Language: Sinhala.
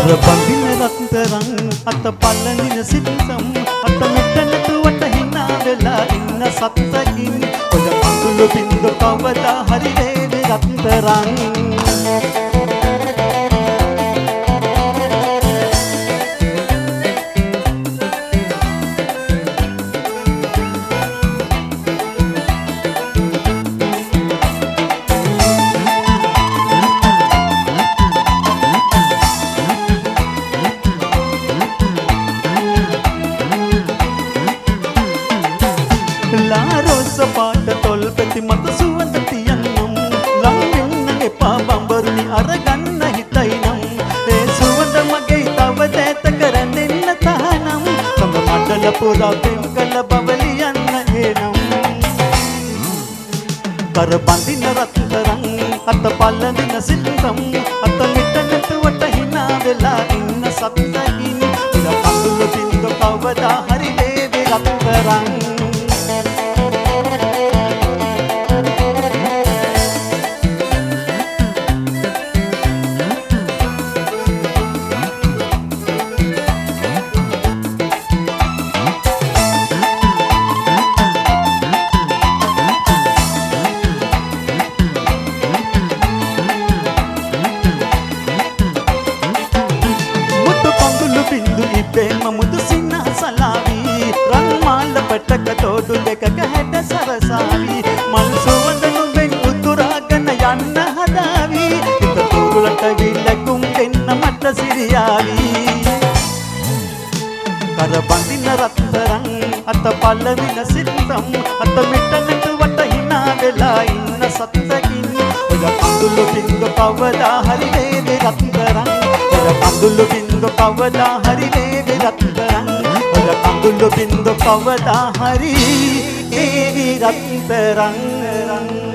බඳින රත්තරන් අත පල්ලනින සිත්තම් අත මෙතනතුවට hina වෙලා ඉන්න සත්තකින් ඔය අඳුළු බින්දු කවදා හරි වේවි රත්තරන් පාට තොල් පෙති මත සුවඳ තියන්නම් ලං වෙන්න එපා බඹරුනි අරගන්න හිතයිනම් ඒ සුවඳ මගේ තව දැත කරන්න තහනම් තම මඩල පුරා පෙම් කළ බවලියන්න එනම් කර බඳින රත්තරන් අත පල්ලඳින සිත්තම් අත මිටනතුවට hina වෙලා ඉන්න සත්තකින් ඉර කඳුළු බින්දු කවදා හරි වේවි රත්තරන් මුදු සින්න සලාවි රන් මාල පටක තෝඩු දෙකක හැඩ සරසාවි මල් සුවඳ නුඹෙන් උතුරාගෙන යන්න හදාවි හිත තුරුලට විලකුම් දෙන්න මට සිරියාවි කර බඳින රත්තරන් අත පල්ලවින සිත්තම් අත මෙතනතුවට hina වෙලා ඉන්න සත්තකින් ඔය කඳුළු බින්දු කවදා හරි වේවි රත්තරන් ඔය කඳුළු බින්දු කවදා හරි වේවි රත්තරන් ඔය කඳුළු බින්දු කවදා හරි වේවි රත්තරන්